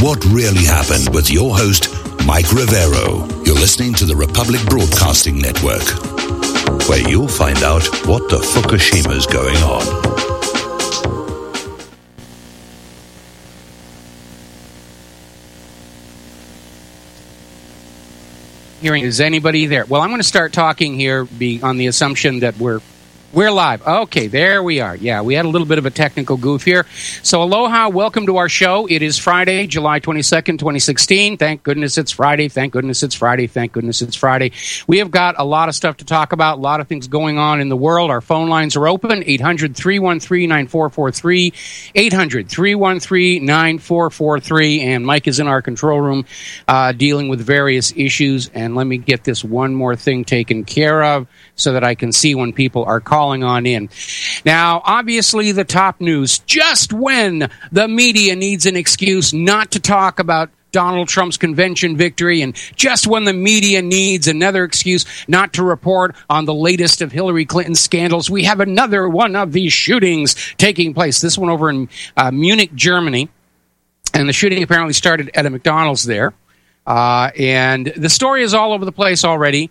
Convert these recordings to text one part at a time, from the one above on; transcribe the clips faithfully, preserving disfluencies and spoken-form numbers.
What really happened with your host, Mike Rivero. You're listening to the Republic Broadcasting Network, where you'll find out what the Fukushima's going on. Hearing, is anybody there? Well, I'm going to start talking here be on the assumption that we're we're live. Okay, there we are. Yeah, we had a little bit of a technical goof here. So aloha, welcome to our show. It is Friday, July twenty-second, twenty sixteen. Thank goodness it's Friday. Thank goodness it's Friday. Thank goodness it's Friday. We have got a lot of stuff to talk about, a lot of things going on in the world. Our phone lines are open, eight hundred, three one three, nine four four three, eight hundred, three one three, nine four four three, and Mike is in our control room uh, dealing with various issues. And let me get this one more thing taken care of so that I can see when people are calling on in. Now, obviously, the top news, just when the media needs an excuse not to talk about Donald Trump's convention victory, and just when the media needs another excuse not to report on the latest of Hillary Clinton's scandals, we have another one of these shootings taking place. This one over in uh, Munich, Germany, and the shooting apparently started at a McDonald's there. Uh, and the story is all over the place already.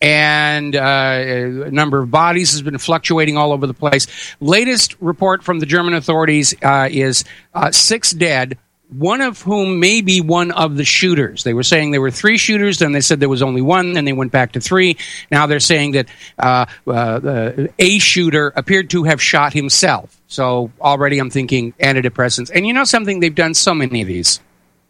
And uh, a number of bodies has been fluctuating all over the place. Latest report from the German authorities uh, is uh, six dead, one of whom may be one of the shooters. They were saying there were three shooters, then they said there was only one, then they went back to three. Now they're saying that uh, uh, a shooter appeared to have shot himself. So already I'm thinking antidepressants. And you know something? They've done so many of these.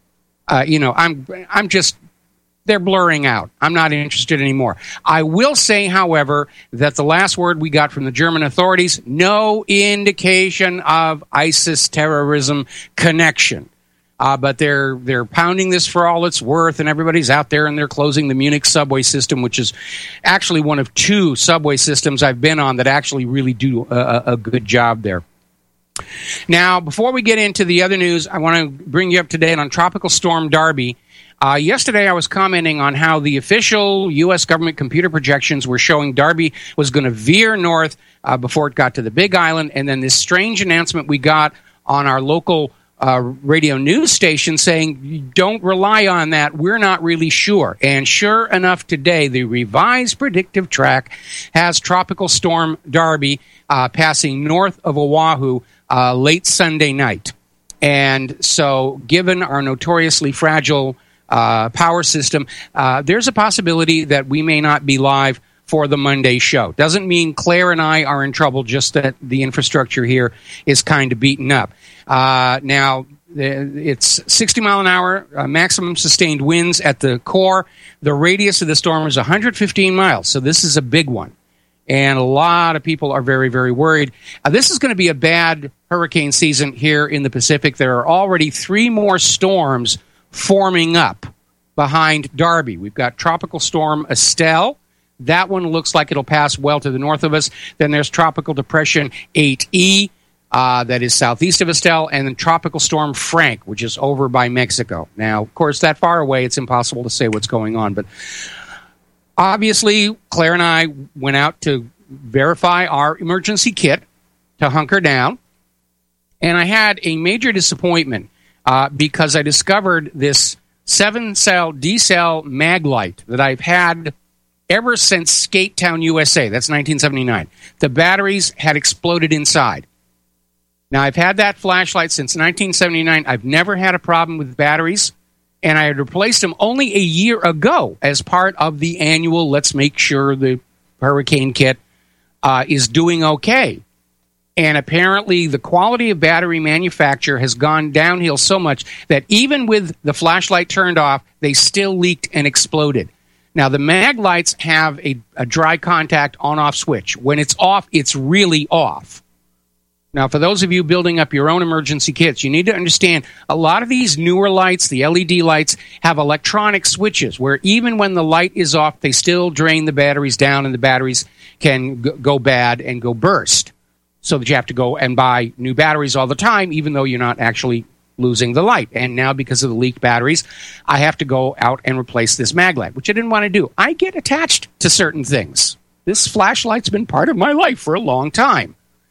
Uh, you know, I'm I'm just... They're blurring out. I'm not interested anymore. I will say, however, that the last word we got from the German authorities, no indication of ISIS terrorism connection. Uh, but they're they're pounding this for all it's worth, and everybody's out there, and they're closing the Munich subway system, which is actually one of two subway systems I've been on that actually really do a, a good job there. Now, before we get into the other news, I want to bring you up to date on Tropical Storm Darby. Uh, yesterday, I was commenting on how the official U S government computer projections were showing Darby was going to veer north uh, before it got to the Big Island, and then this strange announcement we got on our local uh, radio news station saying, don't rely on that, we're not really sure. And sure enough, today, the revised predictive track has Tropical Storm Darby uh, passing north of Oahu uh, late Sunday night. And so, given our notoriously fragile Uh, power system, uh, there's a possibility that we may not be live for the Monday show. Doesn't mean Claire and I are in trouble, just that the infrastructure here is kind of beaten up. Uh, now, it's sixty mile an hour, uh, maximum sustained winds at the core. The radius of the storm is one hundred fifteen miles, so this is a big one. And a lot of people are very, very worried. Uh, this is going to be a bad hurricane season here in the Pacific. There are already three more storms forming up behind Darby. We've got Tropical Storm Estelle. That one looks like it'll pass well to the north of us. Then there's Tropical Depression eight E, uh, that is southeast of Estelle, and then Tropical Storm Frank, which is over by Mexico. Now, of course, that far away, it's impossible to say what's going on. But obviously, Claire and I went out to verify our emergency kit to hunker down, and I had a major disappointment. Uh, because I discovered this seven-cell D-cell mag light that I've had ever since Skate Town, U S A. That's nineteen seventy-nine. The batteries had exploded inside. Now, I've had that flashlight since nineteen seventy-nine. I've never had a problem with batteries, and I had replaced them only a year ago as part of the annual let's make sure the hurricane kit uh, is doing okay. And apparently the quality of battery manufacture has gone downhill so much that even with the flashlight turned off, they still leaked and exploded. Now, the mag lights have a, a dry contact on-off switch. When it's off, it's really off. Now, for those of you building up your own emergency kits, you need to understand a lot of these newer lights, the L E D lights, have electronic switches where even when the light is off, they still drain the batteries down and the batteries can g- go bad and go burst. So that you have to go and buy new batteries all the time, even though you're not actually losing the light. And now, because of the leaked batteries, I have to go out and replace this mag light, which I didn't want to do. I get attached to certain things. This flashlight's been part of my life for a long time.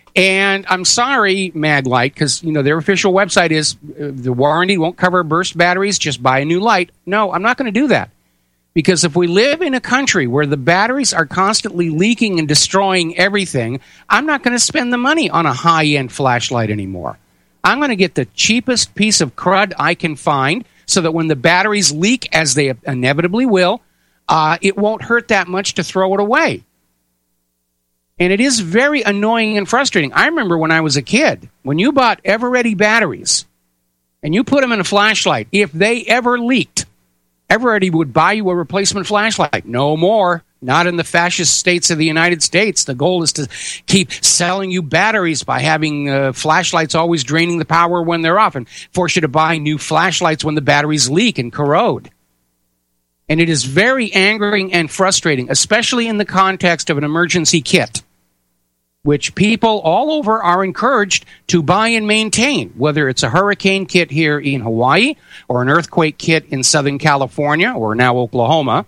And I'm sorry, Maglite, because, you know, their official website is uh, the warranty won't cover burst batteries, just buy a new light. No, I'm not going to do that. Because if we live in a country where the batteries are constantly leaking and destroying everything, I'm not going to spend the money on a high-end flashlight anymore. I'm going to get the cheapest piece of crud I can find so that when the batteries leak, as they inevitably will, uh, it won't hurt that much to throw it away. And it is very annoying and frustrating. I remember when I was a kid, when you bought Eveready batteries and you put them in a flashlight, if they ever leaked, Eveready would buy you a replacement flashlight. No more. Not in the fascist states of the United States. The goal is to keep selling you batteries by having uh, flashlights always draining the power when they're off and force you to buy new flashlights when the batteries leak and corrode. And it is very angering and frustrating, especially in the context of an emergency kit, which people all over are encouraged to buy and maintain, whether it's a hurricane kit here in Hawaii or an earthquake kit in Southern California or now Oklahoma.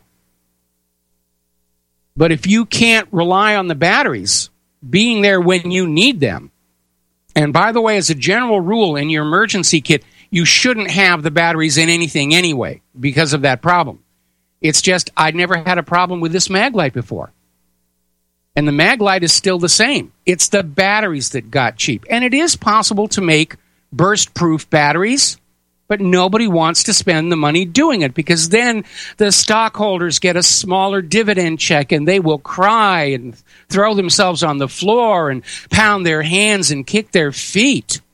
But if you can't rely on the batteries being there when you need them, and by the way, as a general rule in your emergency kit, you shouldn't have the batteries in anything anyway because of that problem. It's just I'd never had a problem with this Maglite before. And the Maglite is still the same. It's the batteries that got cheap. And it is possible to make burst-proof batteries, but nobody wants to spend the money doing it because then the stockholders get a smaller dividend check and they will cry and throw themselves on the floor and pound their hands and kick their feet.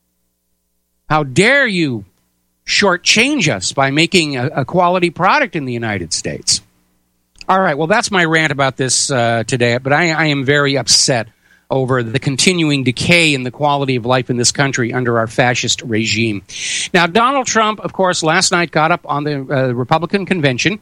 How dare you shortchange us by making a, a quality product in the United States? All right, well, that's my rant about this uh, today, but I, I am very upset over the continuing decay in the quality of life in this country under our fascist regime. Now, Donald Trump, of course, last night got up on the uh, Republican convention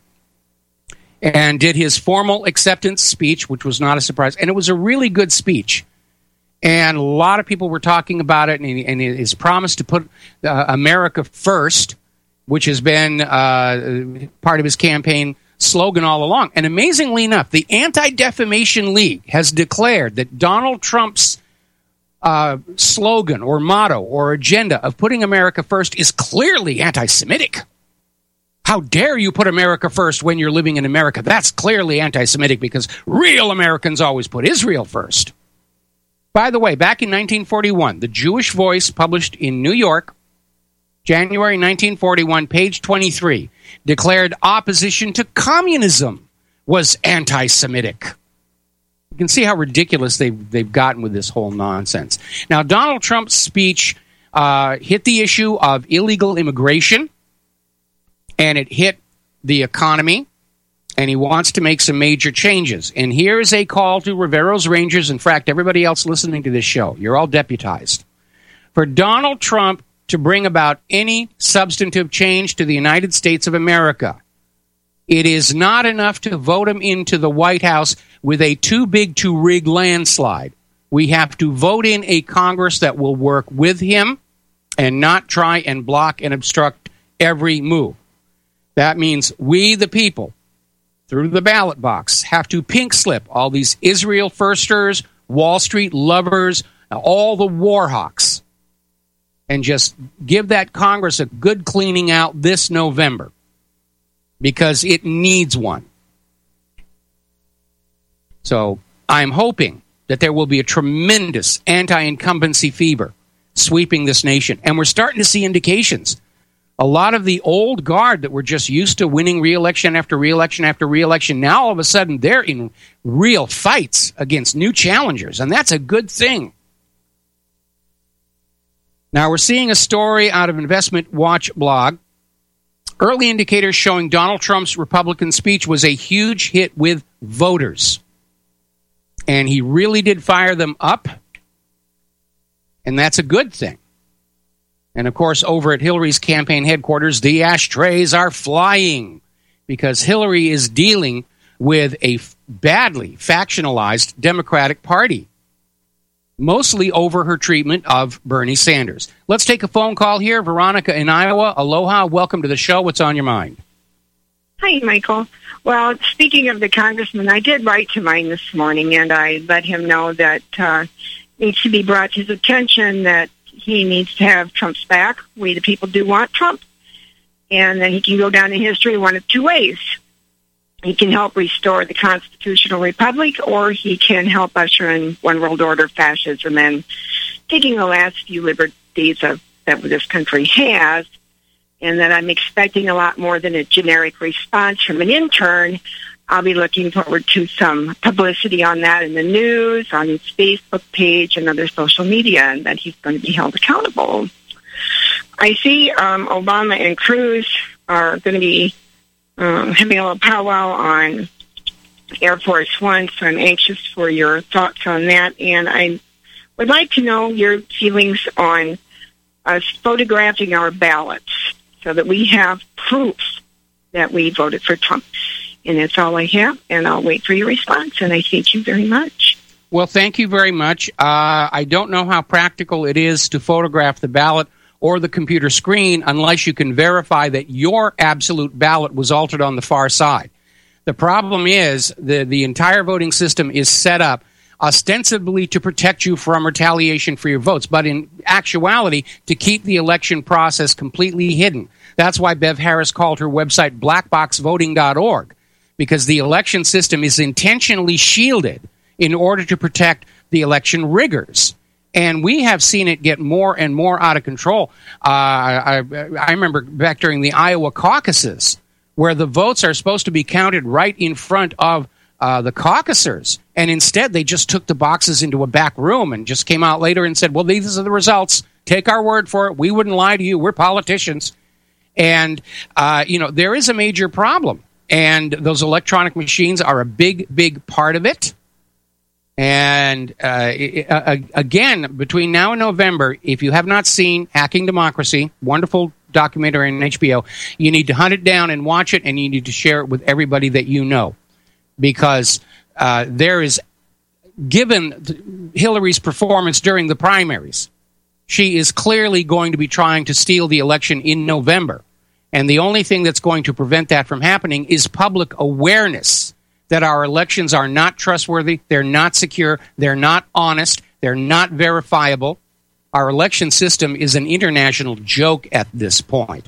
and did his formal acceptance speech, which was not a surprise, and it was a really good speech. And a lot of people were talking about it, and, he, and his promise to put uh, America first, which has been uh, part of his campaign slogan all along. And amazingly enough, the Anti-Defamation League has declared that Donald Trump's uh, slogan or motto or agenda of putting America first is clearly anti-Semitic. How dare you put America first when you're living in America? That's clearly anti-Semitic because real Americans always put Israel first. By the way, back in nineteen forty-one, the Jewish Voice, published in New York, January nineteen forty-one, page twenty-three, declared opposition to communism was anti-Semitic. You can see how ridiculous they've, they've gotten with this whole nonsense. Now, Donald Trump's speech uh, hit the issue of illegal immigration, and it hit the economy, and he wants to make some major changes. And here's a call to Rivero's Rangers, in fact, everybody else listening to this show. You're all deputized. For Donald Trump to bring about any substantive change to the United States of America, it is not enough to vote him into the White House with a too-big-to-rig landslide. We have to vote in a Congress that will work with him and not try and block and obstruct every move. That means we, the people, through the ballot box, have to pink slip all these Israel firsters, Wall Street lovers, all the war hawks, and just give that Congress a good cleaning out this November, because it needs one. So I'm hoping that there will be a tremendous anti-incumbency fever sweeping this nation. And we're starting to see indications. A lot of the old guard that were just used to winning re-election after re-election after re-election, now all of a sudden they're in real fights against new challengers, and that's a good thing. Now, we're seeing a story out of Investment Watch blog. Early indicators showing Donald Trump's Republican speech was a huge hit with voters. And he really did fire them up. And that's a good thing. And, of course, over at Hillary's campaign headquarters, the ashtrays are flying because Hillary is dealing with a badly factionalized Democratic Party, mostly over her treatment of Bernie Sanders. Let's take a phone call here. Veronica in Iowa. Aloha. Welcome to the show. What's on your mind? Hi, Michael. Well, speaking of the congressman, I did write to mine this morning, and I let him know that, uh, needs to be brought to his attention that he needs to have Trump's back. We, the people, do want Trump. And then he can go down in history one of two ways. He can help restore the constitutional republic, or he can help usher in one world order fascism and taking the last few liberties of, that this country has. And that I'm expecting a lot more than a generic response from an intern. I'll be looking forward to some publicity on that in the news, on his Facebook page, and other social media, and that he's going to be held accountable. I see um, Obama and Cruz are going to be um, having a little powwow on Air Force One, so I'm anxious for your thoughts on that. And I would like to know your feelings on us photographing our ballots so that we have proof that we voted for Trump. And that's all I have, and I'll wait for your response, and I thank you very much. Well, thank you very much. Uh, I don't know how practical it is to photograph the ballot or the computer screen unless you can verify that your absolute ballot was altered on the far side. The problem is the, the entire voting system is set up ostensibly to protect you from retaliation for your votes, but in actuality, to keep the election process completely hidden. That's why Bev Harris called her website black box voting dot org, because the election system is intentionally shielded in order to protect the election riggers. And we have seen it get more and more out of control. Uh, I, I remember back during the Iowa caucuses, where the votes are supposed to be counted right in front of uh, the caucusers, and instead they just took the boxes into a back room and just came out later and said, well, these are the results. Take our word for it. We wouldn't lie to you. We're politicians. And, uh, you know, there is a major problem. And those electronic machines are a big, big part of it. And uh, uh, again, between now and November, if you have not seen Hacking Democracy, wonderful documentary on H B O, you need to hunt it down and watch it, and you need to share it with everybody that you know. Because uh, there is, given Hillary's performance during the primaries, she is clearly going to be trying to steal the election in November. And the only thing that's going to prevent that from happening is public awareness that our elections are not trustworthy, they're not secure, they're not honest, they're not verifiable. Our election system is an international joke at this point.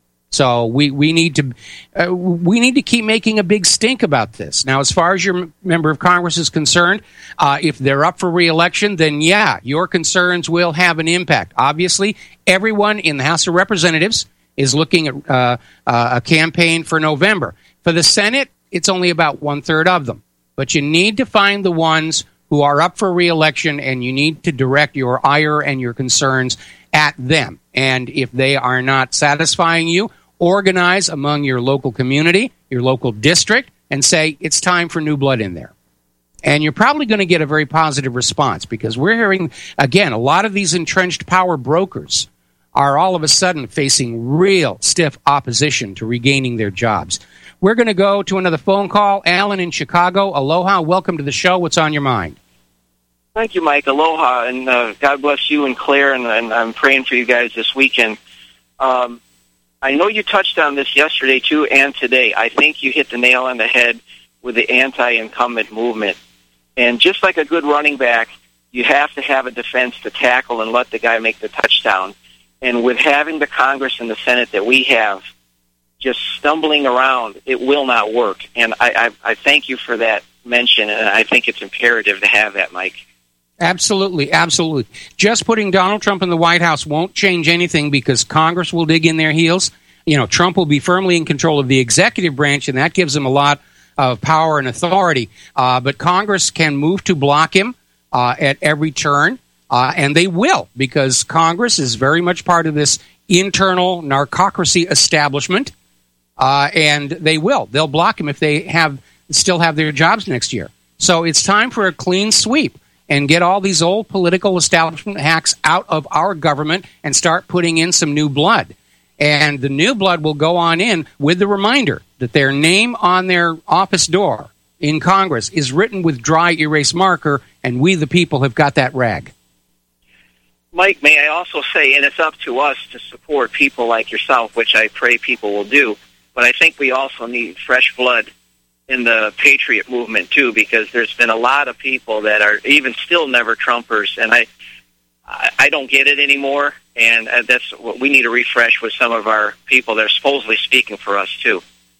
So we, we need to uh, we need to keep making a big stink about this. Now, as far as your member of Congress is concerned, uh, if they're up for re-election, then yeah, your concerns will have an impact. Obviously, everyone in the House of Representatives is looking at uh, uh, a campaign for November. For the Senate, it's only about one-third of them. But you need to find the ones who are up for re-election, and you need to direct your ire and your concerns at them. And if they are not satisfying you, organize among your local community, your local district, and say, it's time for new blood in there. And you're probably going to get a very positive response, because we're hearing, again, a lot of these entrenched power brokers are all of a sudden facing real stiff opposition to regaining their jobs. We're going to go to another phone call. Alan in Chicago. Aloha. Welcome to the show. What's on your mind? Thank you, Mike. Aloha, and uh, God bless you and Claire, and, and I'm praying for you guys this weekend. Um, I know you touched on this yesterday, too, and today. I think you hit the nail on the head with the anti-incumbent movement. And just like a good running back, you have to have a defense to tackle and let the guy make the touchdown. And with having the Congress and the Senate that we have just stumbling around, it will not work. And I, I, I thank you for that mention, and I think it's imperative to have that, Mike. Absolutely, absolutely. Just putting Donald Trump in the White House won't change anything, because Congress will dig in their heels. You know, Trump will be firmly in control of the executive branch, and that gives him a lot of power and authority. Uh, but Congress can move to block him uh, at every turn, uh, and they will, because Congress is very much part of this internal narcocracy establishment, uh, and they will. They'll block him if they have still have their jobs next year. So it's time for a clean sweep and get all these old political establishment hacks out of our government and start putting in some new blood. And the new blood will go on in with the reminder that their name on their office door in Congress is written with dry erase marker, and we the people have got that rag. Mike, may I also say, and it's up to us to support people like yourself, which I pray people will do, but I think we also need fresh blood in the Patriot movement too, because there's been a lot of people that are even still never Trumpers, and I, I don't get it anymore. And that's what we need to refresh with some of our people that are supposedly speaking for us too.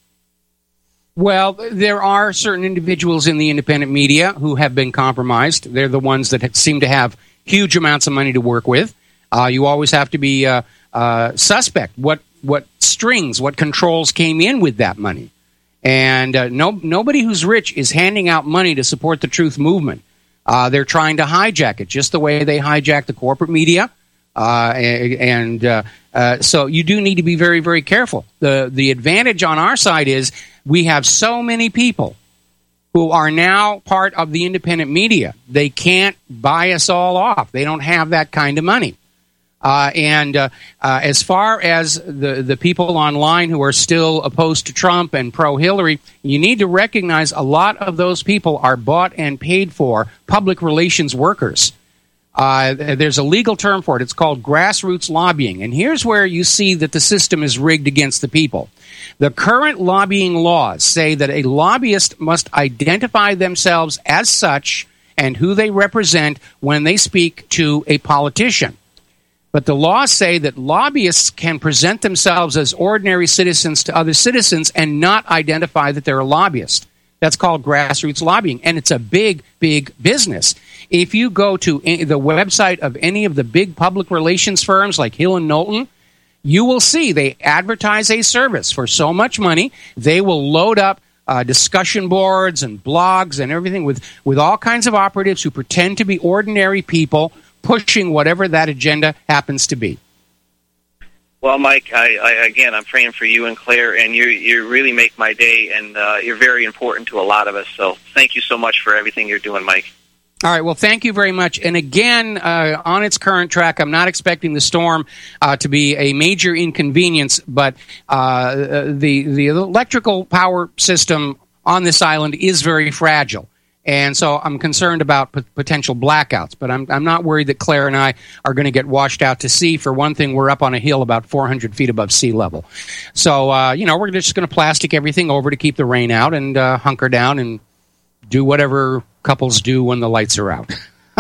Well, there are certain individuals in the independent media who have been compromised. They're the ones that seem to have huge amounts of money to work with. Uh, you always have to be uh, uh, suspect what what strings, what controls came in with that money. And uh, no nobody who's rich is handing out money to support the truth movement. Uh, they're trying to hijack it, just the way they hijack the corporate media. Uh, and uh, uh, so you do need to be very, very careful. The the advantage on our side is we have so many people who are now part of the independent media. They can't buy us all off. They don't have that kind of money. Uh, and uh, uh, as far as the, the people online who are still opposed to Trump and pro-Hillary, you need to recognize a lot of those people are bought and paid for public relations workers. Uh, there's a legal term for it. It's called grassroots lobbying. And here's where you see that the system is rigged against the people. The current lobbying laws say that a lobbyist must identify themselves as such and who they represent when they speak to a politician. But the laws say that lobbyists can present themselves as ordinary citizens to other citizens and not identify that they're a lobbyist. That's called grassroots lobbying, and it's a big, big business. If you go to the website of any of the big public relations firms like Hill and Knowlton, you will see they advertise a service for so much money. They will load up uh, discussion boards and blogs and everything with, with all kinds of operatives who pretend to be ordinary people pushing whatever that agenda happens to be. Well, Mike, I, I, again, I'm praying for you and Claire, and you you really make my day, and uh, you're very important to a lot of us. So thank you so much for everything you're doing, Mike. All right, well, thank you very much. And again, uh, on its current track, I'm not expecting the storm uh, to be a major inconvenience, but uh, the, the electrical power system on this island is very fragile. And so I'm concerned about p- potential blackouts, but I'm I'm not worried that Claire and I are going to get washed out to sea. For one thing, we're up on a hill about four hundred feet above sea level. So, uh, you know, we're just going to plastic everything over to keep the rain out and uh, hunker down and do whatever couples do when the lights are out.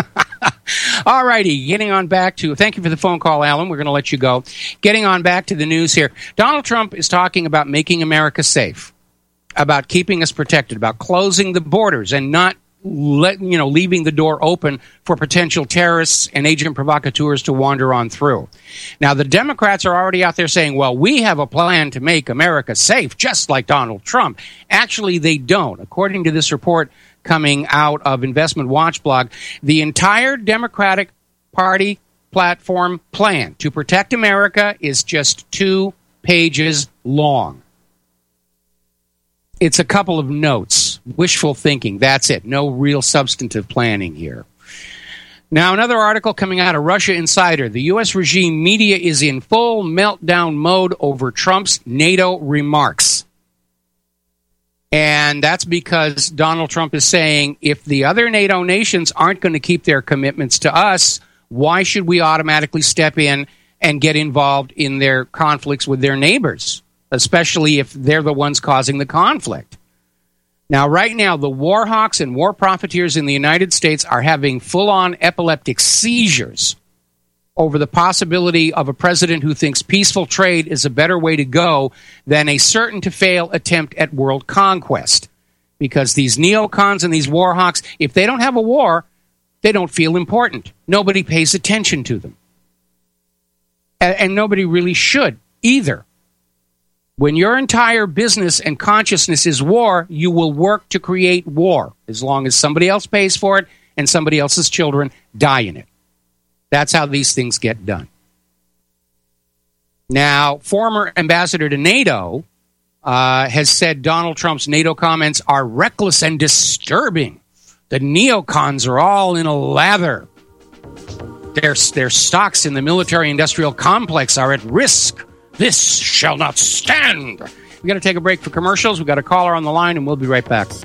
All righty, getting on back to, thank you for the phone call, Alan. We're going to let you go. Getting on back to the news here. Donald Trump is talking about making America safe, about keeping us protected, about closing the borders and not let, you know, leaving the door open for potential terrorists and agent provocateurs to wander on through. Now, the Democrats are already out there saying, well, we have a plan to make America safe, just like Donald Trump. Actually, they don't. According to this report coming out of Investment Watch blog, the entire Democratic Party platform plan to protect America is just two pages long. It's a couple of notes, wishful thinking. That's it. No real substantive planning here. Now, another article coming out of Russia Insider. The U S regime media is in full meltdown mode over Trump's NATO remarks. And that's because Donald Trump is saying, if the other NATO nations aren't going to keep their commitments to us, why should we automatically step in and get involved in their conflicts with their neighbors, especially if they're the ones causing the conflict? Now, right now, the war hawks and war profiteers in the United States are having full-on epileptic seizures over the possibility of a president who thinks peaceful trade is a better way to go than a certain-to-fail attempt at world conquest. Because these neocons and these war hawks, if they don't have a war, they don't feel important. Nobody pays attention to them. And, and nobody really should either. When your entire business and consciousness is war, you will work to create war as long as somebody else pays for it and somebody else's children die in it. That's how these things get done. Now, former ambassador to NATO uh, has said Donald Trump's NATO comments are reckless and disturbing. The neocons are all in a lather. Their, their stocks in the military-industrial complex are at risk. This shall not stand. We've got to take a break for commercials. We've got a caller on the line, and we'll be right back.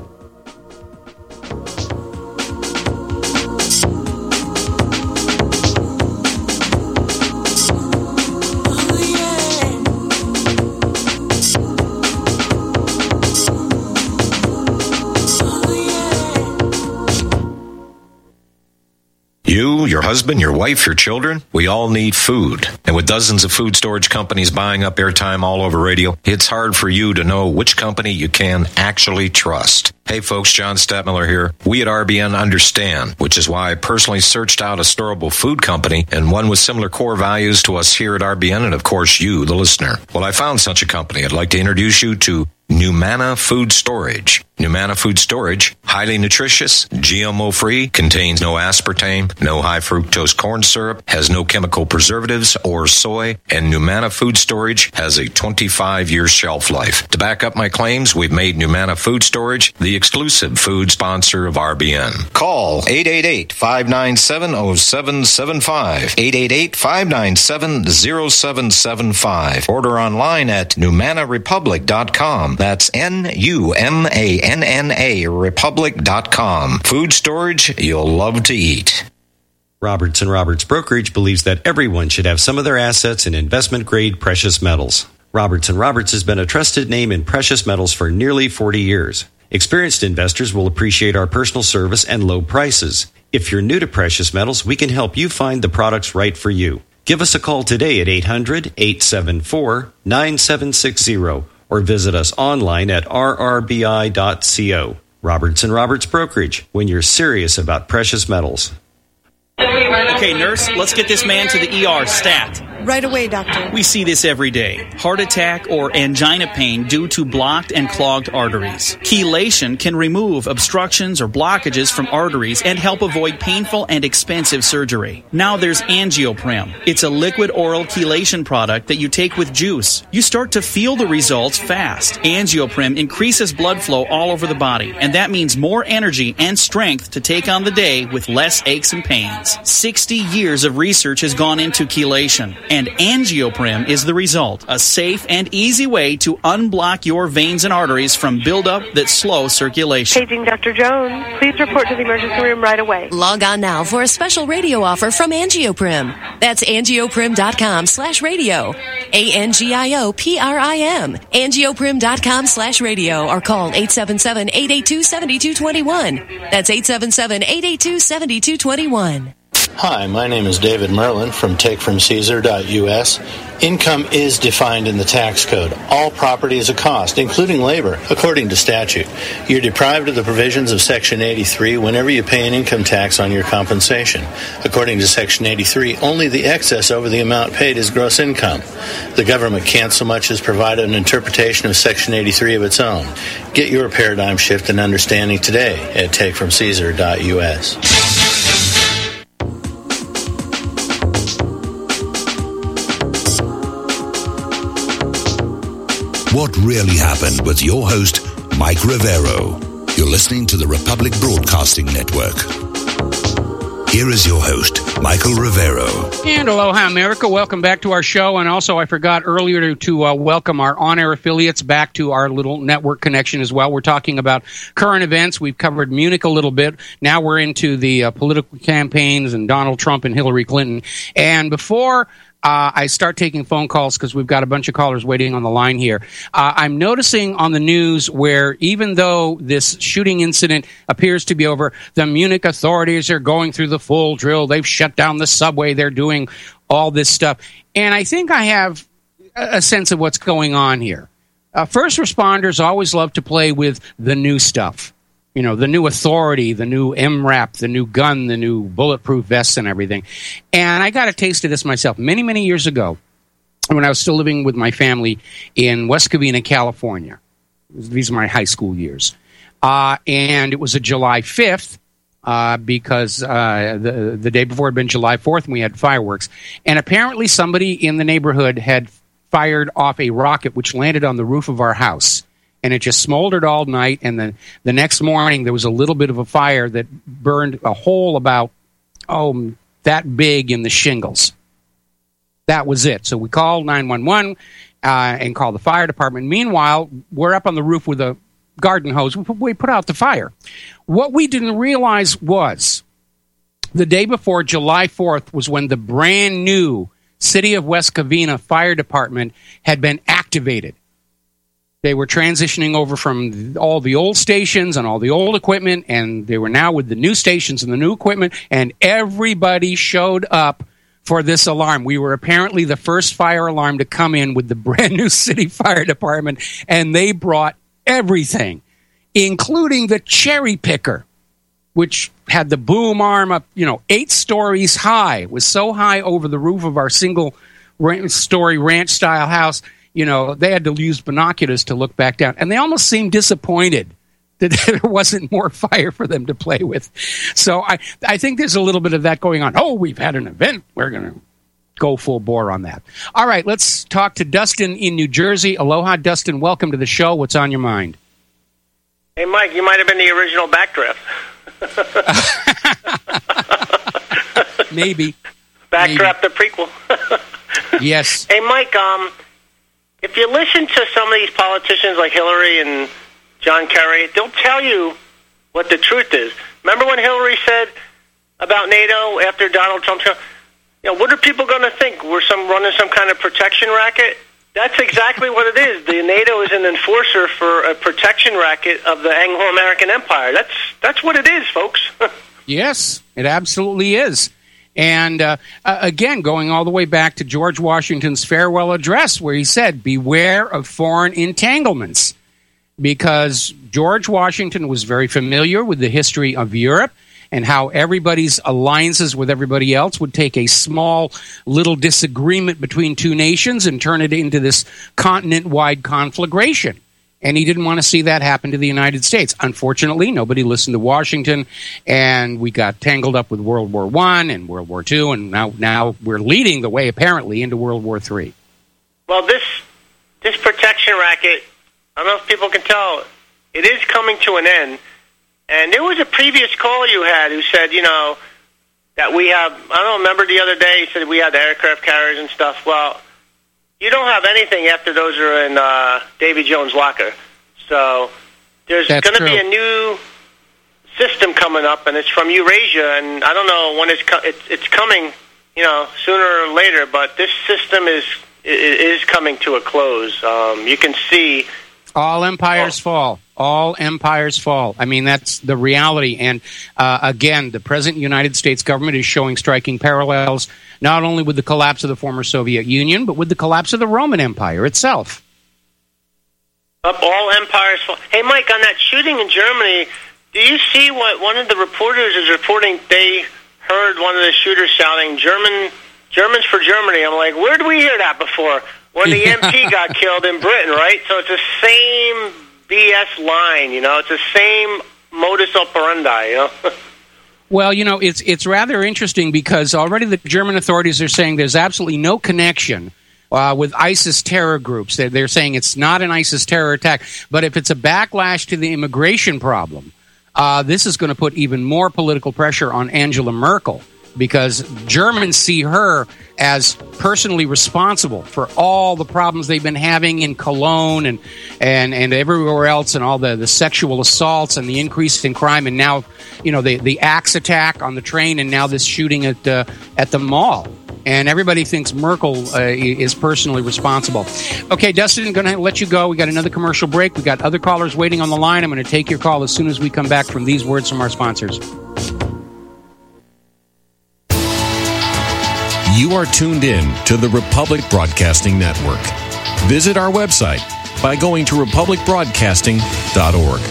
your husband, your wife, your children. We all need food. And with dozens of food storage companies buying up airtime all over radio, it's hard for you to know which company you can actually trust. Hey folks, John Stadtmiller here. We at R B N understand, which is why I personally searched out a storable food company and one with similar core values to us here at R B N and of course you, the listener. Well, I found such a company. I'd like to introduce you to Numana Food Storage. Numana Food Storage, highly nutritious, G M O-free, contains no aspartame, no high fructose corn syrup, has no chemical preservatives or soy, and Numana Food Storage has a twenty-five year shelf life. To back up my claims, we've made Numana Food Storage the exclusive food sponsor of R B N. Call eight eight eight, five nine seven, zero seven seven five, eight eight eight, five nine seven, zero seven seven five. Order online at numana republic dot com. That's N U M A N N A republic dot com. Food storage you'll love to eat. Roberts and Roberts Brokerage believes that everyone should have some of their assets in investment-grade precious metals. Roberts and Roberts has been a trusted name in precious metals for nearly forty years. Experienced investors will appreciate our personal service and low prices. If you're new to precious metals, we can help you find the products right for you. Give us a call today at eight hundred, eight seven four, nine seven six zero or visit us online at r r b i dot co. Roberts and Roberts Brokerage, when you're serious about precious metals. Okay, nurse, let's get this man to the E R stat. Right away, doctor. We see this every day. Heart attack or angina pain due to blocked and clogged arteries. Chelation can remove obstructions or blockages from arteries and help avoid painful and expensive surgery. Now there's Angioprim. It's a liquid oral chelation product that you take with juice. You start to feel the results fast. Angioprim increases blood flow all over the body, and that means more energy and strength to take on the day with less aches and pains. sixty years of research has gone into chelation, and Angioprim is the result. A safe and easy way to unblock your veins and arteries from buildup that slow circulation. Paging Doctor Jones. Please report to the emergency room right away. Log on now for a special radio offer from Angioprim. That's angioprim.com slash radio. A N G I O P R I M. Angioprim.com slash radio or call eight seven seven, eight eight two, seven two two one. That's eight seven seven, eight eight two, seven two two one. Hi, my name is David Merlin from take from caesar dot U S. Income is defined in the tax code. All property is a cost, including labor, according to statute. You're deprived of the provisions of Section eighty-three whenever you pay an income tax on your compensation. According to Section eighty-three, only the excess over the amount paid is gross income. The government can't so much as provide an interpretation of Section eighty-three of its own. Get your paradigm shift and understanding today at take from caesar dot U S. What really happened with your host, Mike Rivero. You're listening to the Republic Broadcasting Network. Here is your host, Michael Rivero. And aloha, America. Welcome back to our show. And also, I forgot earlier to, to uh, welcome our on-air affiliates back to our little network connection as well. We're talking about current events. We've covered Munich a little bit. Now we're into the uh, political campaigns and Donald Trump and Hillary Clinton. And before Uh, I start taking phone calls because we've got a bunch of callers waiting on the line here. Uh, I'm noticing on the news where even though this shooting incident appears to be over, the Munich authorities are going through the full drill. They've shut down the subway. They're doing all this stuff. And I think I have a sense of what's going on here. Uh, first responders always love to play with the new stuff. You know, the new authority, the new M RAP, the new gun, the new bulletproof vests and everything. And I got a taste of this myself many, many years ago when I was still living with my family in West Covina, California. These are my high school years. Uh, and it was a July fifth uh, because uh, the, the day before had been July fourth and we had fireworks. And apparently somebody in the neighborhood had fired off a rocket which landed on the roof of our house. And it just smoldered all night, and then the next morning there was a little bit of a fire that burned a hole about, oh, that big in the shingles. That was it. So we called nine one one uh, and called the fire department. Meanwhile, we're up on the roof with a garden hose. We put out the fire. What we didn't realize was the day before, July fourth, was when the brand new City of West Covina Fire Department had been activated. They were transitioning over from all the old stations and all the old equipment, and they were now with the new stations and the new equipment, and everybody showed up for this alarm. We were apparently the first fire alarm to come in with the brand new city fire department, and they brought everything, including the cherry picker, which had the boom arm up, you know, eight stories high. It was so high over the roof of our single-story ranch-style house, you know, they had to use binoculars to look back down. And they almost seemed disappointed that there wasn't more fire for them to play with. So I, I think there's a little bit of that going on. Oh, we've had an event. We're going to go full bore on that. All right, let's talk to Dustin in New Jersey. Aloha, Dustin. Welcome to the show. What's on your mind? Hey, Mike, you might have been the original Backdraft. Maybe. Backdraft, the prequel. Yes. Hey, Mike, um, if you listen to some of these politicians like Hillary and John Kerry, they'll tell you what the truth is. Remember when Hillary said about NATO after Donald Trump? You know, what are people going to think? We're some running some kind of protection racket? That's exactly what it is. The NATO is an enforcer for a protection racket of the Anglo-American Empire. That's that's what it is, folks. Yes, it absolutely is. And uh, uh, again, going all the way back to George Washington's farewell address, where he said, beware of foreign entanglements, because George Washington was very familiar with the history of Europe and how everybody's alliances with everybody else would take a small little disagreement between two nations and turn it into this continent-wide conflagration. And he didn't want to see that happen to the United States. Unfortunately, nobody listened to Washington, and we got tangled up with World War One and World War Two, and now now we're leading the way, apparently, into World War Three. Well, this this protection racket, I don't know if people can tell, it is coming to an end. And there was a previous call you had who said, you know, that we have, I don't remember the other day, he said we had the aircraft carriers and stuff. Well, you don't have anything after those are in uh, Davy Jones' locker. So there's going to be a new system coming up, and it's from Eurasia, and I don't know when it's co- it's, it's coming, you know, sooner or later, but this system is is coming to a close. Um, you can see... All empires oh. fall. All empires fall. I mean, that's the reality. And uh, again, the present United States government is showing striking parallels not only with the collapse of the former Soviet Union, but with the collapse of the Roman Empire itself. Up, all empires fall. Hey, Mike, on that shooting in Germany, do you see what one of the reporters is reporting? They heard one of the shooters shouting, "German, Germans for Germany." I'm like, where did we hear that before? When the M P got killed in Britain, right? So it's the same B S line, you know? It's the same modus operandi, you know? Well, you know, it's it's rather interesting because already the German authorities are saying there's absolutely no connection uh, with ISIS terror groups. They're, they're saying it's not an ISIS terror attack. But if it's a backlash to the immigration problem, uh, this is going to put even more political pressure on Angela Merkel, because Germans see her as personally responsible for all the problems they've been having in Cologne and and, and everywhere else, and all the, the sexual assaults and the increase in crime, and now, you know, the, the axe attack on the train, and now this shooting at uh, at the mall. And everybody thinks Merkel uh, is personally responsible. Okay, Dustin, I'm going to let you go. We got another commercial break. We got other callers waiting on the line. I'm going to take your call as soon as we come back from these words from our sponsors. You are tuned in to the Republic Broadcasting Network. Visit our website by going to republic broadcasting dot org.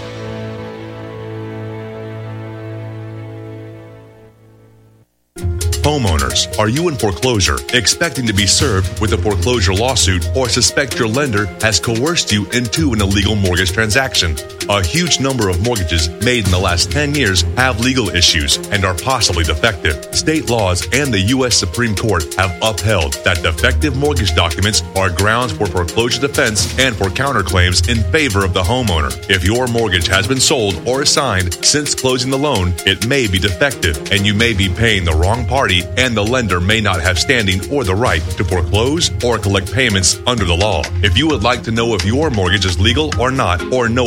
Homeowners, are you in foreclosure, expecting to be served with a foreclosure lawsuit, or suspect your lender has coerced you into an illegal mortgage transaction? A huge number of mortgages made in the last ten years have legal issues and are possibly defective. State laws and the U S Supreme Court have upheld that defective mortgage documents are grounds for foreclosure defense and for counterclaims in favor of the homeowner. If your mortgage has been sold or assigned since closing the loan, it may be defective, and you may be paying the wrong party, and the lender may not have standing or the right to foreclose or collect payments under the law. If you would like to know if your mortgage is legal or not, or know if you are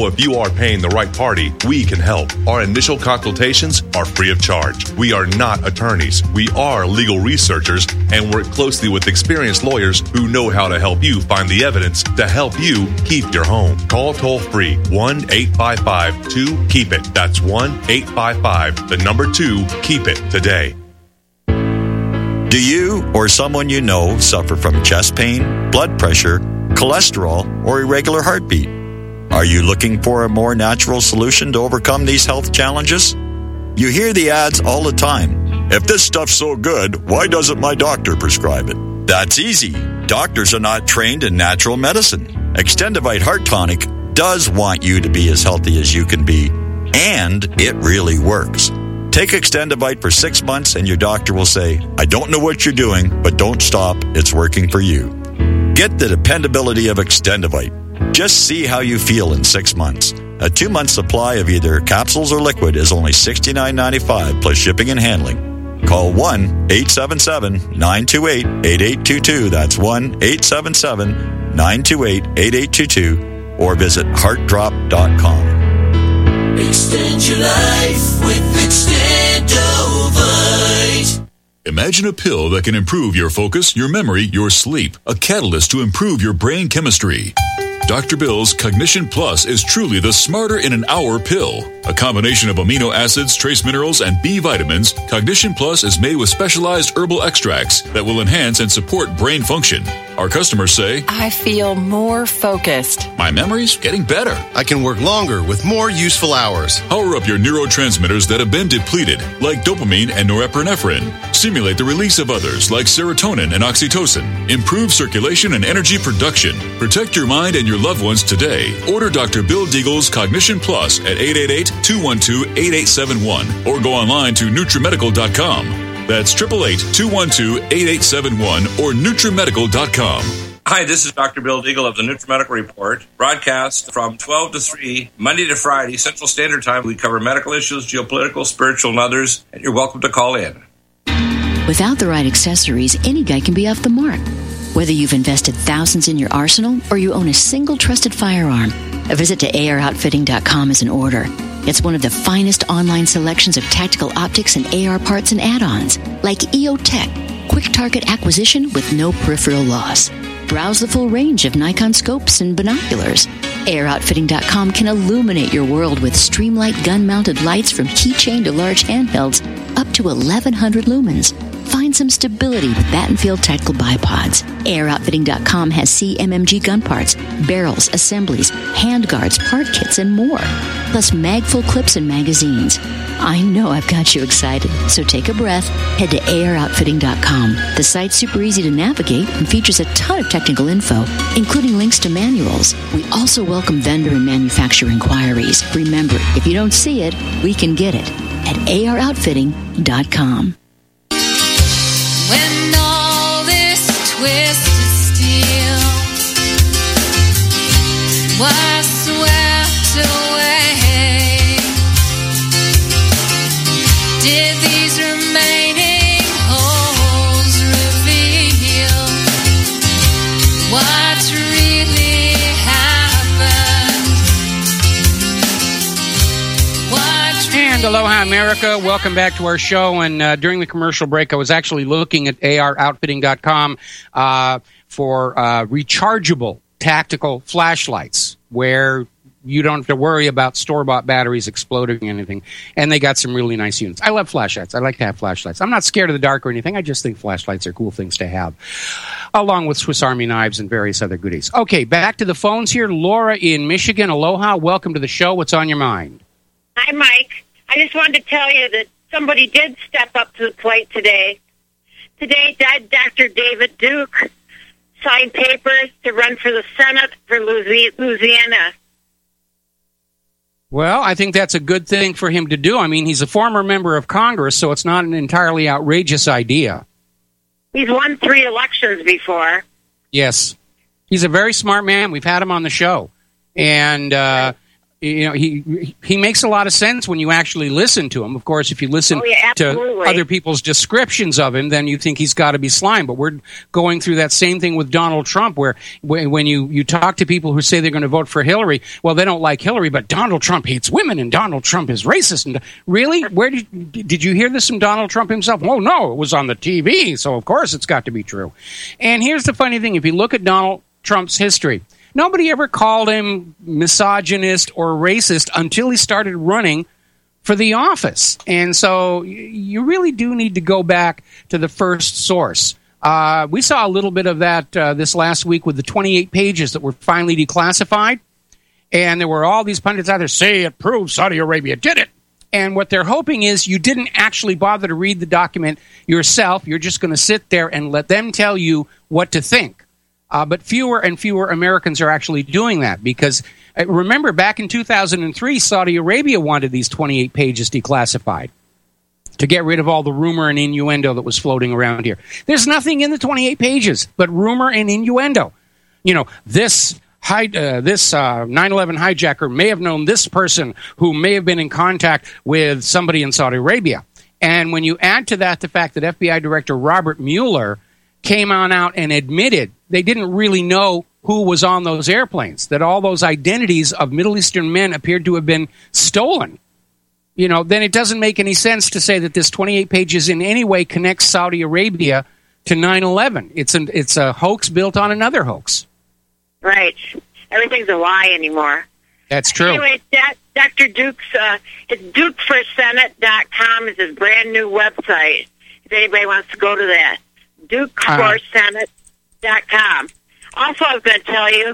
paying the right party, we can help. Our initial consultations are free of charge. We are not attorneys. We are legal researchers and work closely with experienced lawyers who know how to help you find the evidence to help you keep your home. Call toll free one eight five five two keep it. That's one eight five five, the number two, keep it today. Do you or someone you know suffer from chest pain, blood pressure, cholesterol, or irregular heartbeat? Are you looking for a more natural solution to overcome these health challenges? You hear the ads all the time. If this stuff's so good, why doesn't my doctor prescribe it? That's easy. Doctors are not trained in natural medicine. Extendivite Heart Tonic does want you to be as healthy as you can be, and it really works. Take Extendivite for six months and your doctor will say, I don't know what you're doing, but don't stop. It's working for you. Get the dependability of Extendivite. Just see how you feel in six months. A two-month supply of either capsules or liquid is only sixty-nine ninety-five plus shipping and handling. Call one eight seven seven nine two eight eight eight two two. That's one eight seven seven nine two eight eight eight two two or visit heart drop dot com. Extend your life with Extendovite. Imagine a pill that can improve your focus, your memory, your sleep. A catalyst to improve your brain chemistry. Doctor Bill's Cognition Plus is truly the smarter in an hour pill. A combination of amino acids, trace minerals, and B vitamins, Cognition Plus is made with specialized herbal extracts that will enhance and support brain function. Our customers say, I feel more focused. My memory's getting better. I can work longer with more useful hours. Power up your neurotransmitters that have been depleted, like dopamine and norepinephrine. Stimulate the release of others, like serotonin and oxytocin. Improve circulation and energy production. Protect your mind and your loved ones today. Order Doctor Bill Deagle's Cognition Plus at eight eight eight, two one two, eight eight seven one or go online to Nutrimedical dot com. That's eight eight eight, two one two, eight eight seven one or Nutrimedical dot com. Hi, this is Doctor Bill Deagle of the Nutrimedical Report, broadcast from twelve to three, Monday to Friday, Central Standard Time. We cover medical issues, geopolitical, spiritual, and others, and you're welcome to call in. Without the right accessories, any guy can be off the mark. Whether you've invested thousands in your arsenal or you own a single trusted firearm, a visit to A R outfitting dot com is in order. It's one of the finest online selections of tactical optics and A R parts and add-ons, like E O Tech, quick target acquisition with no peripheral loss. Browse the full range of Nikon scopes and binoculars. A R outfitting dot com can illuminate your world with Streamlight gun-mounted lights from keychain to large handhelds up to eleven hundred lumens. Find some stability with Battenfield Tactical Bipods. A R outfitting dot com has C M M G gun parts, barrels, assemblies, handguards, part kits, and more. Plus mag-full clips and magazines. I know I've got you excited, so take a breath. Head to A R outfitting dot com. The site's super easy to navigate and features a ton of technical info, including links to manuals. We also welcome vendor and manufacturer inquiries. Remember, if you don't see it, we can get it at A R outfitting dot com. When all this twisted steel was swept away, did these remaining holes reveal what really happened? What And aloha, America. Welcome back to our show. And uh, during the commercial break, I was actually looking at A R outfitting dot com uh, for uh, rechargeable tactical flashlights where you don't have to worry about store-bought batteries exploding or anything. And they got some really nice units. I love flashlights. I like to have flashlights. I'm not scared of the dark or anything. I just think flashlights are cool things to have, along with Swiss Army knives and various other goodies. Okay, back to the phones here. Laura in Michigan. Aloha. Welcome to the show. What's on your mind? Hi, Mike. I just wanted to tell you that somebody did step up to the plate today. Today, Doctor David Duke signed papers to run for the Senate for Louisiana. Well, I think that's a good thing for him to do. I mean, he's a former member of Congress, so it's not an entirely outrageous idea. He's won three elections before. Yes. He's a very smart man. We've had him on the show. And uh, You know, he he makes a lot of sense when you actually listen to him. Of course, if you listen oh, yeah, to other people's descriptions of him, then you think he's got to be slime. But we're going through that same thing with Donald Trump, where when you, you talk to people who say they're going to vote for Hillary, well, they don't like Hillary, but Donald Trump hates women, and Donald Trump is racist. And really? Where did, did you hear this from Donald Trump himself? Oh, no, it was on the T V, so of course it's got to be true. And here's the funny thing. If you look at Donald Trump's history, nobody ever called him misogynist or racist until he started running for the office. And so you really do need to go back to the first source. Uh, we saw a little bit of that uh, this last week with the twenty-eight pages that were finally declassified. And there were all these pundits out there say it proves Saudi Arabia did it. And what they're hoping is you didn't actually bother to read the document yourself. You're just going to sit there and let them tell you what to think. Uh, but fewer and fewer Americans are actually doing that because, uh, remember, back in two thousand three, Saudi Arabia wanted these twenty-eight pages declassified to get rid of all the rumor and innuendo that was floating around here. There's nothing in the twenty-eight pages but rumor and innuendo. You know, this high, uh, this uh, nine eleven hijacker may have known this person who may have been in contact with somebody in Saudi Arabia. And when you add to that the fact that F B I Director Robert Mueller came on out and admitted they didn't really know who was on those airplanes, that all those identities of Middle Eastern men appeared to have been stolen, you know, then it doesn't make any sense to say that this twenty-eight pages in any way connects Saudi Arabia to nine eleven. It's, an, it's a hoax built on another hoax. Right. Everything's a lie anymore. That's true. Anyway, that, Doctor Duke's, uh, it's duke for senate dot com is his brand new website, if anybody wants to go to that. duke for senate dot com. Also, I was going to tell you, um,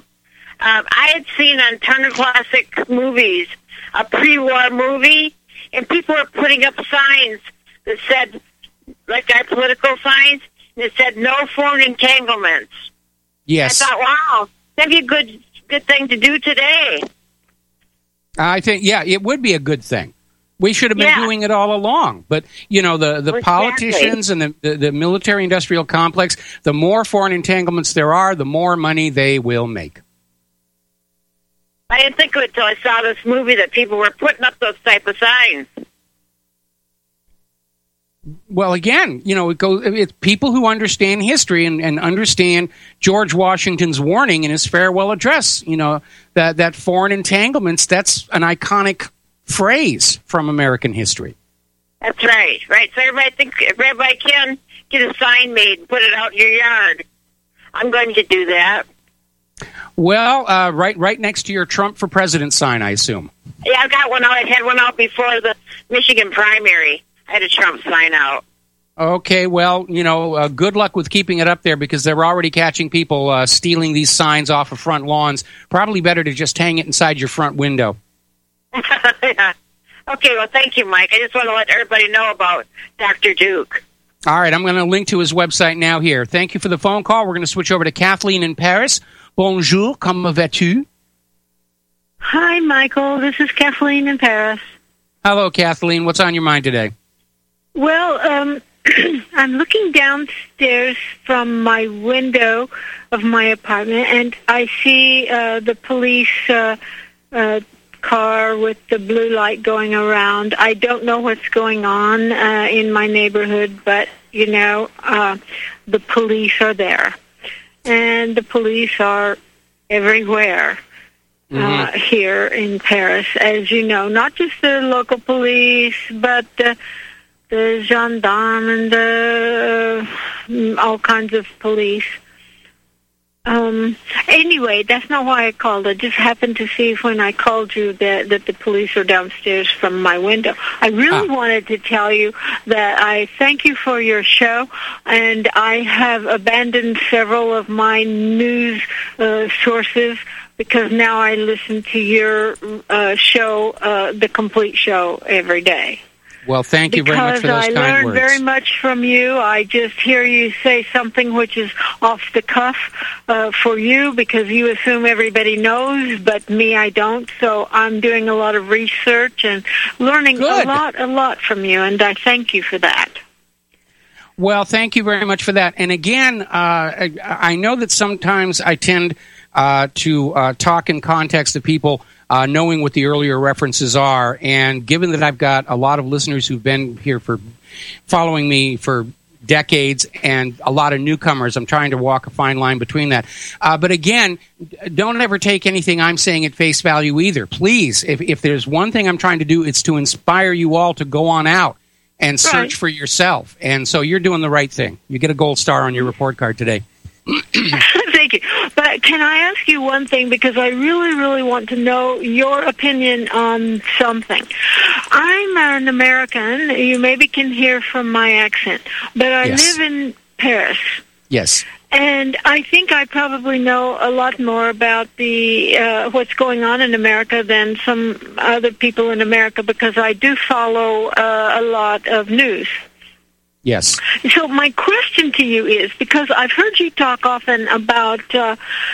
I had seen on Turner Classic Movies a pre-war movie, and people were putting up signs that said, like our political signs, and it said, no foreign entanglements. Yes. I thought, wow, that'd be a good, good thing to do today. I think, yeah, it would be a good thing. We should have been yeah. doing it all along. But, you know, the, the exactly. politicians and the, the, the military-industrial complex, the more foreign entanglements there are, the more money they will make. I didn't think of it until I saw this movie that people were putting up those type of signs. Well, again, you know, it goes, it's people who understand history and, and understand George Washington's warning in his farewell address, you know, that, that foreign entanglements, that's an iconic phrase from American history. That's right, right. So everybody think everybody can get a sign made and put it out in your yard. I'm going to do that. Well, uh, right, right next to your Trump for President sign, I assume. Yeah, I got one out. I had one out before the Michigan primary. I had a Trump sign out. Okay, well, you know, uh, good luck with keeping it up there because they're already catching people uh, stealing these signs off of front lawns. Probably better to just hang it inside your front window. yeah. Okay, well, thank you, Mike. I just want to let everybody know about Doctor Duke. All right, I'm going to link to his website now here. Thank you for the phone call. We're going to switch over to Kathleen in Paris. Bonjour, comment vas-tu? Hi, Michael. This is Kathleen in Paris. Hello, Kathleen. What's on your mind today? Well, um, I'm looking downstairs from my window of my apartment, and I see uh, the police uh, uh, car with the blue light going around. I don't know what's going on uh, in my neighborhood, but, you know, uh, the police are there. And the police are everywhere. Uh, mm-hmm. Here in Paris, as you know, not just the local police, but uh, the gendarme and the, uh, all kinds of police. Um, anyway, that's not why I called. I just happened to see when I called you that, that the police are downstairs from my window. I really ah. wanted to tell you that I thank you for your show, and I have abandoned several of my news uh, sources because now I listen to your uh, show, uh, the complete show, every day. Well, thank you very much for those kind words. Because I learned very much from you. I just hear you say something which is off the cuff uh, for you because you assume everybody knows, but me, I don't. So I'm doing a lot of research and learning Good. a lot, a lot from you, and I thank you for that. Well, thank you very much for that. And again, uh, I, I know that sometimes I tend uh, to uh, talk in context of people uh, knowing what the earlier references are. And given that I've got a lot of listeners who've been here for following me for decades and a lot of newcomers, I'm trying to walk a fine line between that. Uh, but again, don't ever take anything I'm saying at face value either. Please, if, if there's one thing I'm trying to do, it's to inspire you all to go on out and search Right. for yourself. And so you're doing the right thing. You get a gold star on your report card today. Thank you. But can I ask you one thing, because I really, really want to know your opinion on something. I'm an American. You maybe can hear from my accent, but I Yes. live in Paris. Yes. And I think I probably know a lot more about the uh, what's going on in America than some other people in America, because I do follow uh, a lot of news. Yes. So my question to you is, because I've heard you talk often about uh,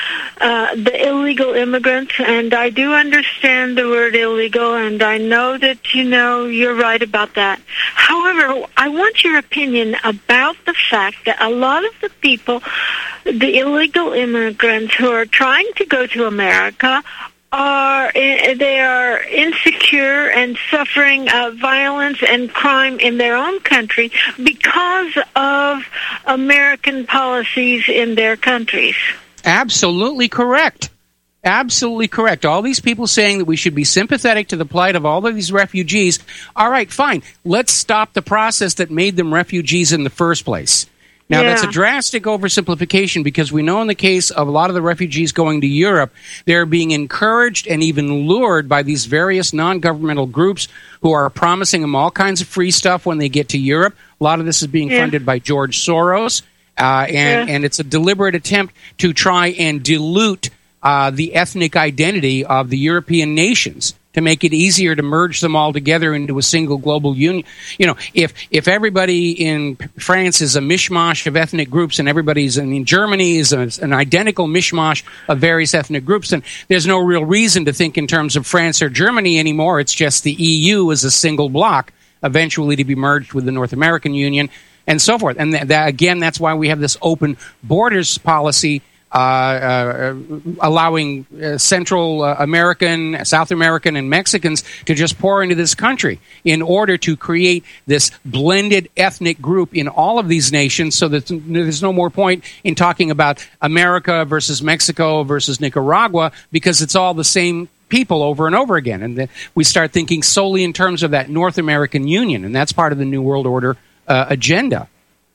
uh, the illegal immigrants, and I do understand the word illegal, and I know that, you know, you're right about that. However, I want your opinion about the fact that a lot of the people, the illegal immigrants who are trying to go to America, are they are insecure and suffering uh, violence and crime in their own country because of American policies in their countries. Absolutely correct. Absolutely correct. All these people saying that we should be sympathetic to the plight of all of these refugees. All right, fine. Let's stop the process that made them refugees in the first place. Now, Yeah. that's a drastic oversimplification, because we know in the case of a lot of the refugees going to Europe, they're being encouraged and even lured by these various non-governmental groups who are promising them all kinds of free stuff when they get to Europe. A lot of this is being Yeah. funded by George Soros, uh, and, Yeah. and it's a deliberate attempt to try and dilute uh, the ethnic identity of the European nations, to make it easier to merge them all together into a single global union. You know, if if everybody in France is a mishmash of ethnic groups, and everybody's in, in Germany is a, an identical mishmash of various ethnic groups, then there's no real reason to think in terms of France or Germany anymore. It's just the E U as a single block, eventually to be merged with the North American Union, and so forth. And th- that, again, that's why we have this open borders policy, Uh, uh, allowing uh, Central uh, American, South American, and Mexicans to just pour into this country in order to create this blended ethnic group in all of these nations, so that there's no more point in talking about America versus Mexico versus Nicaragua, because it's all the same people over and over again. And then we start thinking solely in terms of that North American Union, and that's part of the New World Order uh, agenda.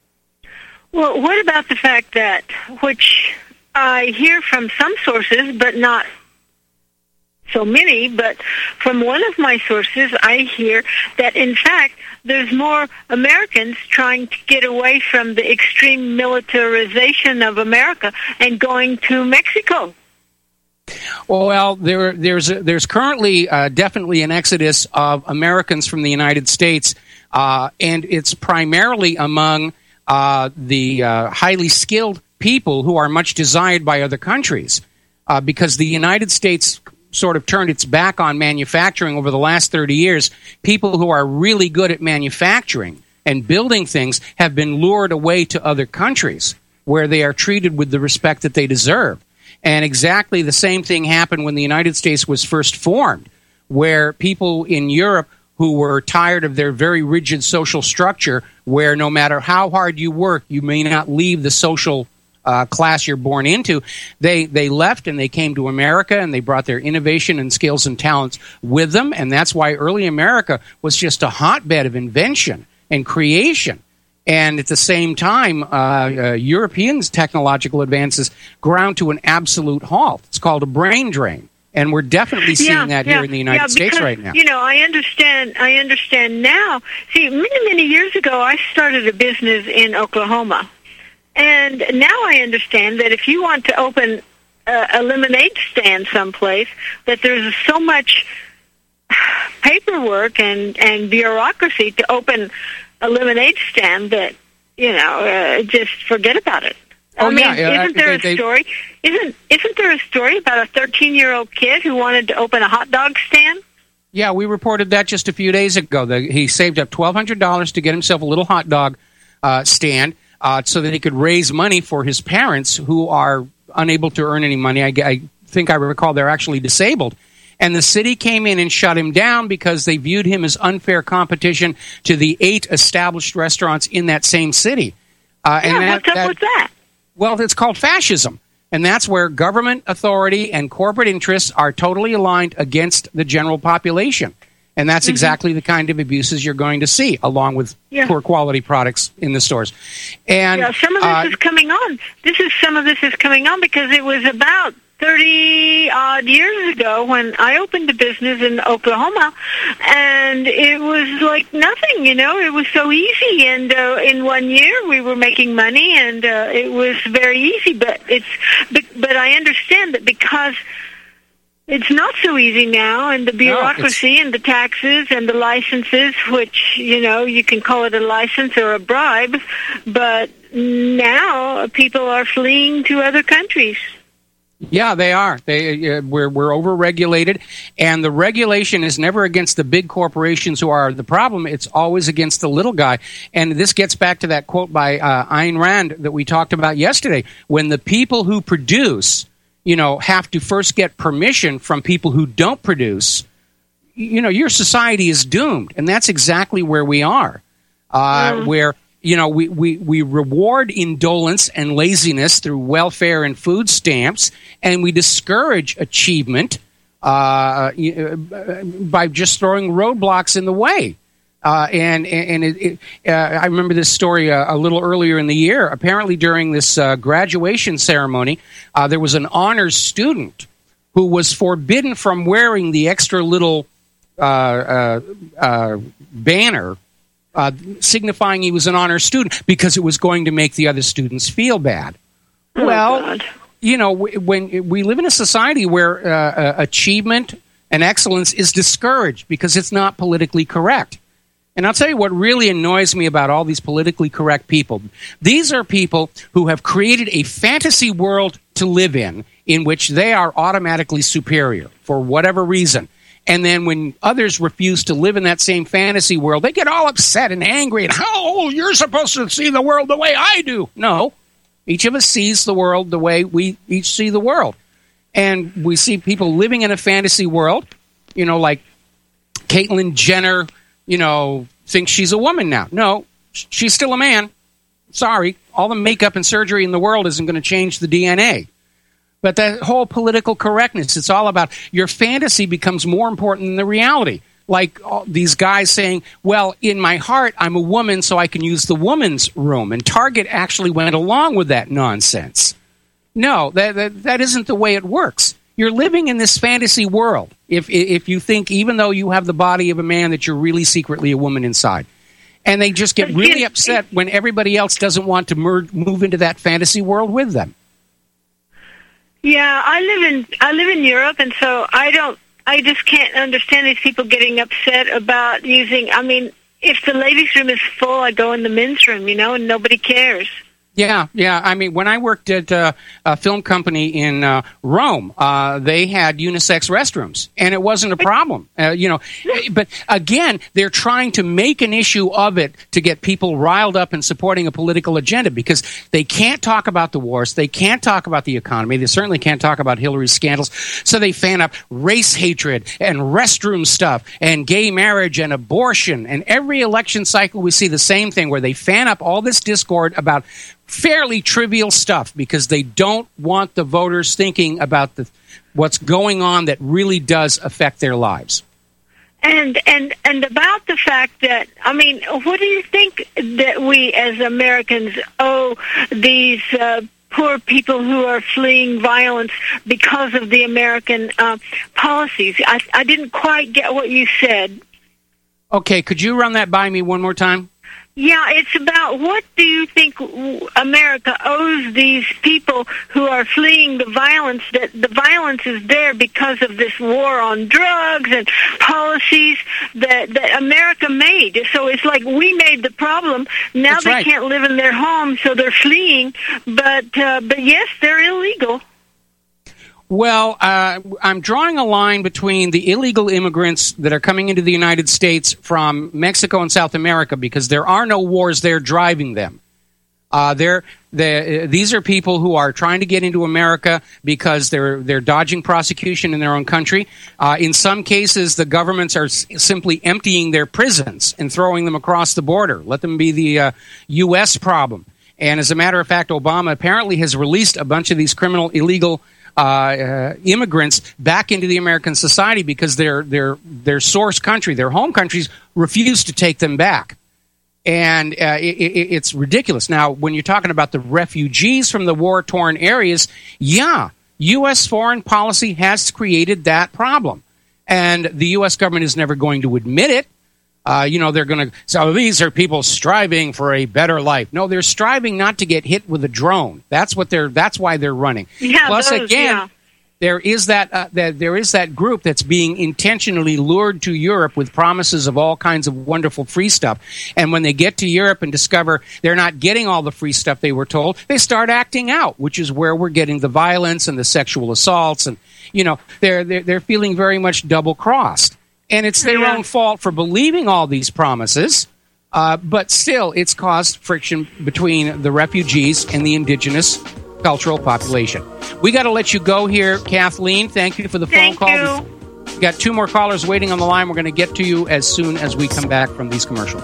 Well, what about the fact that, which I hear from some sources, but not so many, but from one of my sources, I hear that, in fact, there's more Americans trying to get away from the extreme militarization of America and going to Mexico. Well, there, there's a, there's currently uh, definitely an exodus of Americans from the United States, uh, and it's primarily among uh, the uh, highly skilled people who are much desired by other countries, uh, because the United States sort of turned its back on manufacturing over the last thirty years. People who are really good at manufacturing and building things have been lured away to other countries where they are treated with the respect that they deserve. And exactly the same thing happened when the United States was first formed, where people in Europe who were tired of their very rigid social structure, where no matter how hard you work, you may not leave the social uh, class you're born into, they, they left and they came to America, and they brought their innovation and skills and talents with them. And that's why early America was just a hotbed of invention and creation. And at the same time, uh, uh, Europeans' technological advances ground to an absolute halt. It's called a brain drain. And we're definitely seeing yeah, that yeah, here in the United yeah, States because, right now. You know, I understand. I understand now. See, many, many years ago, I started a business in Oklahoma, and now I understand that if you want to open a, a lemonade stand someplace, that there's so much paperwork and and bureaucracy to open a lemonade stand that, you know, uh, just forget about it. Oh, I mean, yeah, yeah, isn't there they- a they- story? Isn't isn't there a story about a thirteen-year-old kid who wanted to open a hot dog stand? Yeah, we reported that just a few days ago. The, he saved up twelve hundred dollars to get himself a little hot dog uh, stand uh, so that he could raise money for his parents, who are unable to earn any money. I, I think I recall they're actually disabled. And the city came in and shut him down because they viewed him as unfair competition to the eight established restaurants in that same city. Uh, yeah, and that, what's up that, with that? Well, it's called fascism. And that's where government authority and corporate interests are totally aligned against the general population. And that's mm-hmm. exactly the kind of abuses you're going to see, along with yeah. poor quality products in the stores. And yeah, some of this uh, is coming on. This is some of this is coming on because it was about thirty odd years ago when I opened a business in Oklahoma, and it was like nothing. You know, it was so easy, and uh, in one year we were making money, and uh, it was very easy. But it's but, but I understand that because it's not so easy now, and the bureaucracy no, and the taxes and the licenses, which, you know, you can call it a license or a bribe, but now people are fleeing to other countries. Yeah, they are. They uh, we're we're overregulated, and the regulation is never against the big corporations who are the problem. It's always against the little guy. And this gets back to that quote by uh, Ayn Rand that we talked about yesterday. When the people who produce, you know, have to first get permission from people who don't produce, you know, your society is doomed. And that's exactly where we are, uh, mm. where, you know, we, we, we reward indolence and laziness through welfare and food stamps, and we discourage achievement uh, by just throwing roadblocks in the way. Uh, and and it, it, uh, I remember this story uh, a little earlier in the year. Apparently, during this uh, graduation ceremony, uh, there was an honors student who was forbidden from wearing the extra little uh, uh, uh, banner uh, signifying he was an honors student because it was going to make the other students feel bad. Oh, well, God. you know, when we live in a society where uh, achievement and excellence is discouraged because it's not politically correct. And I'll tell you what really annoys me about all these politically correct people. These are people who have created a fantasy world to live in, in which they are automatically superior for whatever reason. And then when others refuse to live in that same fantasy world, they get all upset and angry. And, oh, you're supposed to see the world the way I do. No, each of us sees the world the way we each see the world. And we see people living in a fantasy world, you know, like Caitlyn Jenner, you know, thinks she's a woman now. No, she's still a man. Sorry. All the makeup and surgery in the world isn't going to change the D N A. But that whole political correctness, it's all about your fantasy becomes more important than the reality. Like all these guys saying, well, in my heart, I'm a woman, so I can use the woman's room. And Target actually went along with that nonsense. No, that that, that isn't the way it works. You're living in this fantasy world if if you think, even though you have the body of a man, that you're really secretly a woman inside. And they just get really upset when everybody else doesn't want to merge, move into that fantasy world with them. Yeah, I live in I live in Europe, and so I don't I just can't understand these people getting upset about using. I mean, if the ladies' room is full, I go in the men's room, you know, and nobody cares. Yeah, yeah. I mean, when I worked at uh, a film company in uh, Rome, uh, they had unisex restrooms, and it wasn't a problem. Uh, you know, but again, they're trying to make an issue of it to get people riled up and supporting a political agenda because they can't talk about the wars, they can't talk about the economy, they certainly can't talk about Hillary's scandals. So they fan up race hatred and restroom stuff and gay marriage and abortion. And every election cycle, we see the same thing where they fan up all this discord about fairly trivial stuff because they don't want the voters thinking about the what's going on that really does affect their lives. And and and about the fact that, I mean, what do you think that we as Americans owe these uh, poor people who are fleeing violence because of the American uh, policies? I, I didn't quite get what you said. Okay, could you run that by me one more time? Yeah, it's about what do you think America owes these people who are fleeing the violence, that the violence is there because of this war on drugs and policies that, that America made. So it's like we made the problem. Now That's they right. can't live in their homes, so they're fleeing. But, uh, but yes, they're illegal. Well, uh, I'm drawing a line between the illegal immigrants that are coming into the United States from Mexico and South America because there are no wars there driving them. Uh, they're, they're, these are people who are trying to get into America because they're they're dodging prosecution in their own country. Uh, in some cases, the governments are s- simply emptying their prisons and throwing them across the border. Let them be the uh, U S problem. And as a matter of fact, Obama apparently has released a bunch of these criminal, illegal uh, uh, immigrants back into the American society because their their their source country, their home countries, refuse to take them back. And uh, it, it, it's ridiculous. Now, when you're talking about the refugees from the war-torn areas, yeah, U S foreign policy has created that problem. And the U S government is never going to admit it. Uh, you know, they're going to say, oh, these are people striving for a better life. No, they're striving not to get hit with a drone. That's what they're. That's why they're running. Yeah, Plus, those, again, yeah. there is that, uh, that there is that group that's being intentionally lured to Europe with promises of all kinds of wonderful free stuff. And when they get to Europe and discover they're not getting all the free stuff they were told, they start acting out, which is where we're getting the violence and the sexual assaults. And, you know, they're they're, they're feeling very much double-crossed. And it's their Yeah. own fault for believing all these promises. Uh, but still, it's caused friction between the refugees and the indigenous cultural population. We got to let you go here, Kathleen. Thank you for the phone Thank call. you. We've got two more callers waiting on the line. We're going to get to you as soon as we come back from these commercials.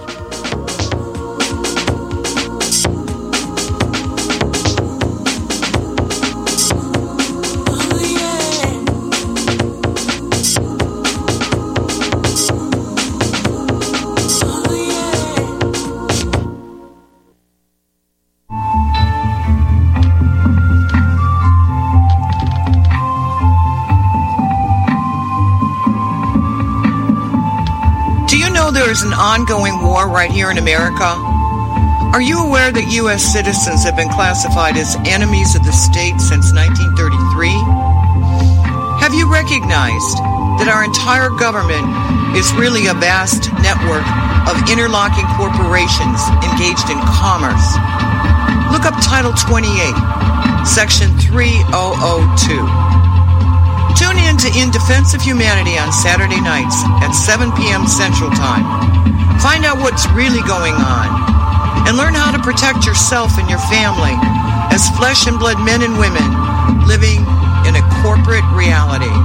Do you know there is an ongoing war right here in America? Are you aware that U S citizens have been classified as enemies of the state since nineteen thirty-three? Have you recognized that our entire government is really a vast network of interlocking corporations engaged in commerce? Look up Title twenty-eight, Section three thousand two. Tune in to In Defense of Humanity on Saturday nights at seven p.m. Central Time. Find out what's really going on and learn how to protect yourself and your family as flesh and blood men and women living in a corporate reality.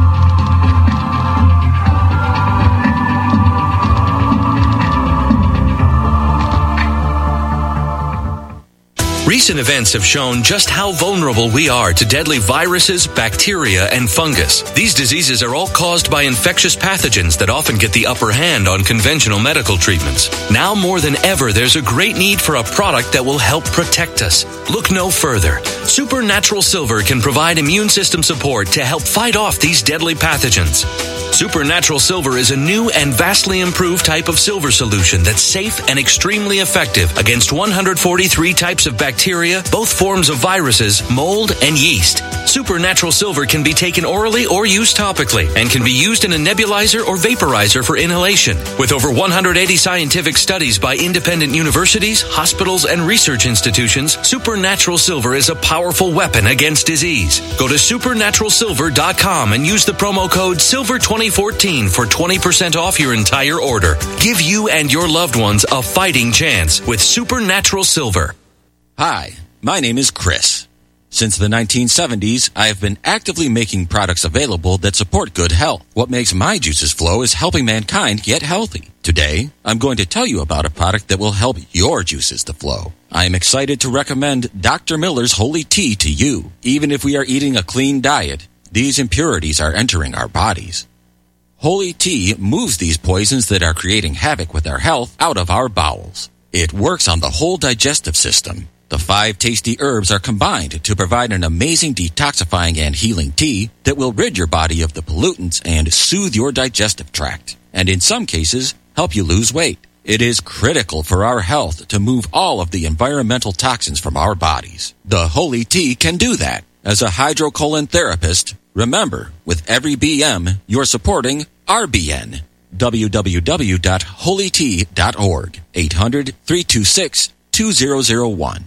Recent events have shown just how vulnerable we are to deadly viruses, bacteria, and fungus. These diseases are all caused by infectious pathogens that often get the upper hand on conventional medical treatments. Now more than ever, there's a great need for a product that will help protect us. Look no further. Supernatural Silver can provide immune system support to help fight off these deadly pathogens. Supernatural Silver is a new and vastly improved type of silver solution that's safe and extremely effective against one hundred forty-three types of bacteria, both forms of viruses, mold, and yeast. Supernatural Silver can be taken orally or used topically and can be used in a nebulizer or vaporizer for inhalation. With over one hundred eighty scientific studies by independent universities, hospitals, and research institutions, Supernatural Silver is a powerful weapon against disease. Go to supernatural silver dot com and use the promo code silver twenty fourteen for twenty percent off your entire order. Give you and your loved ones a fighting chance with Supernatural Silver. Hi, my name is Chris. Since the nineteen seventies, I have been actively making products available that support good health. What makes my juices flow is helping mankind get healthy. Today, I'm going to tell you about a product that will help your juices to flow. I am excited to recommend Doctor Miller's Holy Tea to you. Even if we are eating a clean diet, these impurities are entering our bodies. Holy Tea moves these poisons that are creating havoc with our health out of our bowels. It works on the whole digestive system. The five tasty herbs are combined to provide an amazing detoxifying and healing tea that will rid your body of the pollutants and soothe your digestive tract, and in some cases, help you lose weight. It is critical for our health to move all of the environmental toxins from our bodies. The Holy Tea can do that. As a hydrocolon therapist, remember, with every B M, you're supporting R B N. w w w dot holy tea dot org. eight hundred, three two six, two zero zero one.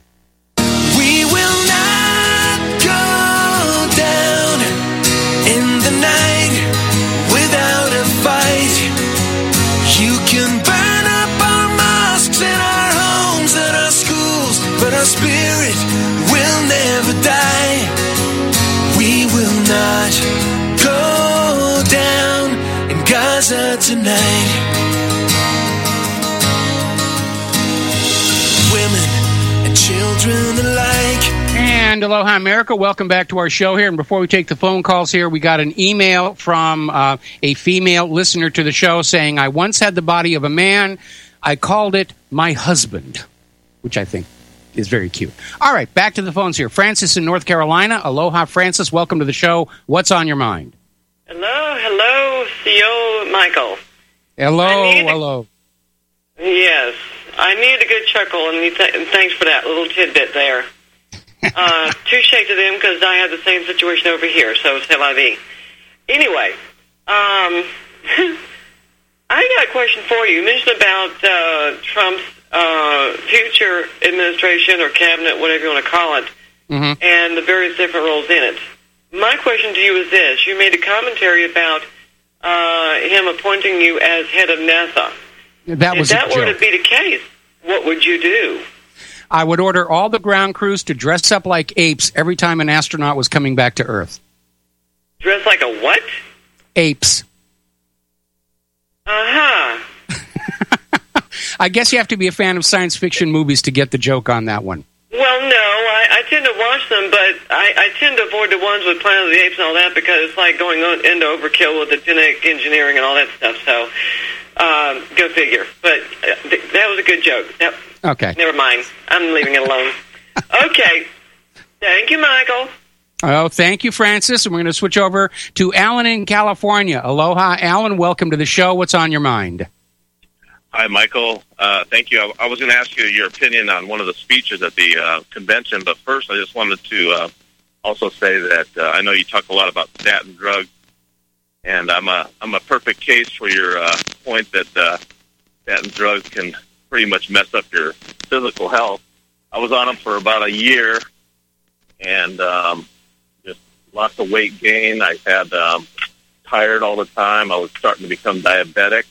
We will not go down in the night without a fight. You can burn up our mosques and our homes and our schools, but our spirit will not go down in Gaza tonight. Women and children alike. And aloha, America. Welcome back to our show here. And before we take the phone calls here, we got an email from uh, a female listener to the show saying, I once had the body of a man. I called it my husband, which I think is very cute. All right, back to the phones here. Francis in North Carolina. Aloha, Francis. Welcome to the show. What's on your mind? Hello, hello, C O Michael. Hello, a, hello. Yes, I need a good chuckle, and, th- and thanks for that little tidbit there. uh, touche to them, because I have the same situation over here, so c'est la vie. Anyway, um, I got a question for you. You mentioned about uh, Trump's uh, future administration or cabinet, whatever you want to call it, mm-hmm. and the various different roles in it. My question to you is this. You made a commentary about uh, him appointing you as head of NASA. That was if that a were joke. to be the case, what would you do? I would order all the ground crews to dress up like apes every time an astronaut was coming back to Earth. Dress like a what? Apes. Uh-huh. I guess you have to be a fan of science fiction movies to get the joke on that one. Well, no, I, I tend to watch them, but I, I tend to avoid the ones with Planet of the Apes and all that because it's like going on into overkill with the genetic engineering and all that stuff, so um, go figure. But uh, th- that was a good joke. That, Okay. Never mind. I'm leaving it alone. Okay. Thank you, Michael. Oh, thank you, Francis. And we're going to switch over to Alan in California. Aloha, Alan. Welcome to the show. What's on your mind? Hi, Michael. Uh, thank you. I, I was going to ask you your opinion on one of the speeches at the uh, convention, but first I just wanted to uh, also say that uh, I know you talk a lot about statin drugs, and I'm a I'm a perfect case for your uh, point that uh, statin drugs can pretty much mess up your physical health. I was on them for about a year, and um, just lots of weight gain. I had um, tired all the time. I was starting to become diabetic.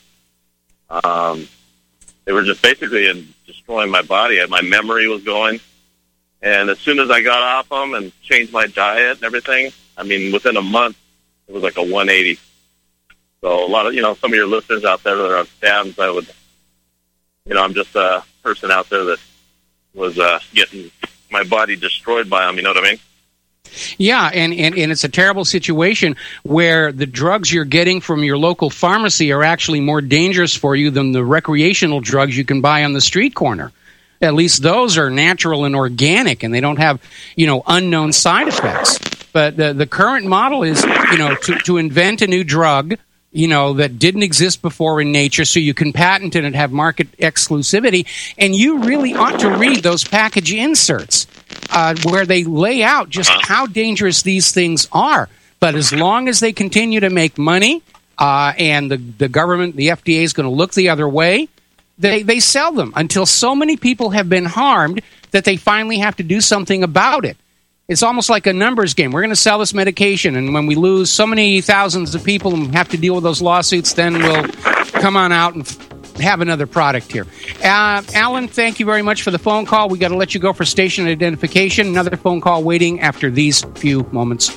Um, they were just basically in destroying my body. My memory was going. And as soon as I got off them and changed my diet and everything, I mean, within a month, it was like a one eighty. So a lot of, you know, some of your listeners out there that are on statins, I would, you know, I'm just a person out there that was uh, getting my body destroyed by them, you know what I mean? Yeah, and, and, and it's a terrible situation where the drugs you're getting from your local pharmacy are actually more dangerous for you than the recreational drugs you can buy on the street corner. At least those are natural and organic, and they don't have, you know, unknown side effects. But the, the current model is, you know, to, to invent a new drug, you know, that didn't exist before in nature, so you can patent it and have market exclusivity. And you really ought to read those package inserts uh, where they lay out just how dangerous these things are. But as long as they continue to make money uh, and the, the government, the F D A is going to look the other way, they, they sell them until so many people have been harmed that they finally have to do something about it. It's almost like a numbers game. We're going to sell this medication, and when we lose so many thousands of people and have to deal with those lawsuits, then we'll come on out and f- have another product here. Uh, Alan, thank you very much for the phone call. We got to let you go for station identification. Another phone call waiting after these few moments.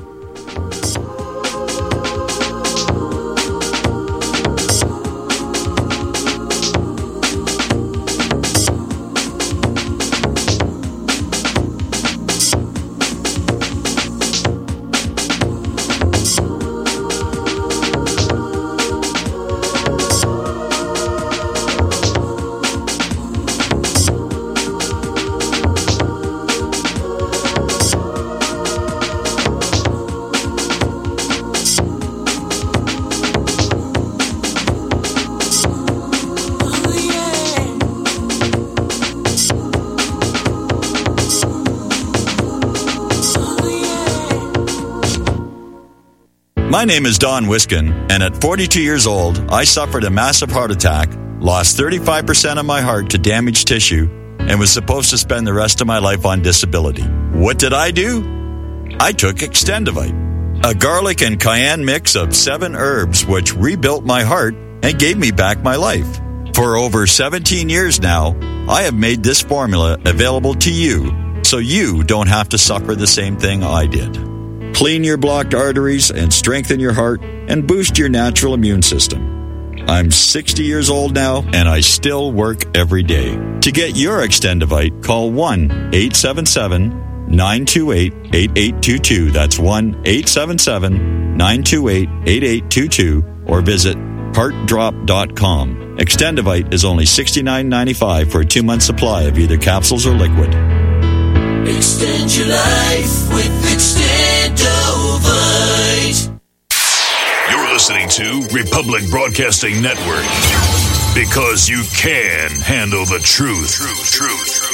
My name is Don Wiskin, and at forty-two years old, I suffered a massive heart attack, lost thirty-five percent of my heart to damaged tissue, and was supposed to spend the rest of my life on disability. What did I do? I took Extendivite, a garlic and cayenne mix of seven herbs which rebuilt my heart and gave me back my life. For over seventeen years now, I have made this formula available to you so you don't have to suffer the same thing I did. clean your blocked arteries and strengthen your heart and boost your natural immune system. I'm sixty years old now, and I still work every day. To get your Extendivite, call one eight seven seven, nine two eight, eight eight two two. That's one eight seven seven, nine two eight, eight eight two two, or visit heart drop dot com. Extendivite is only sixty-nine ninety-five for a two-month supply of either capsules or liquid. Extend your life with Extendovite. You're listening to Republic Broadcasting Network, because you can handle the truth. Truth, truth.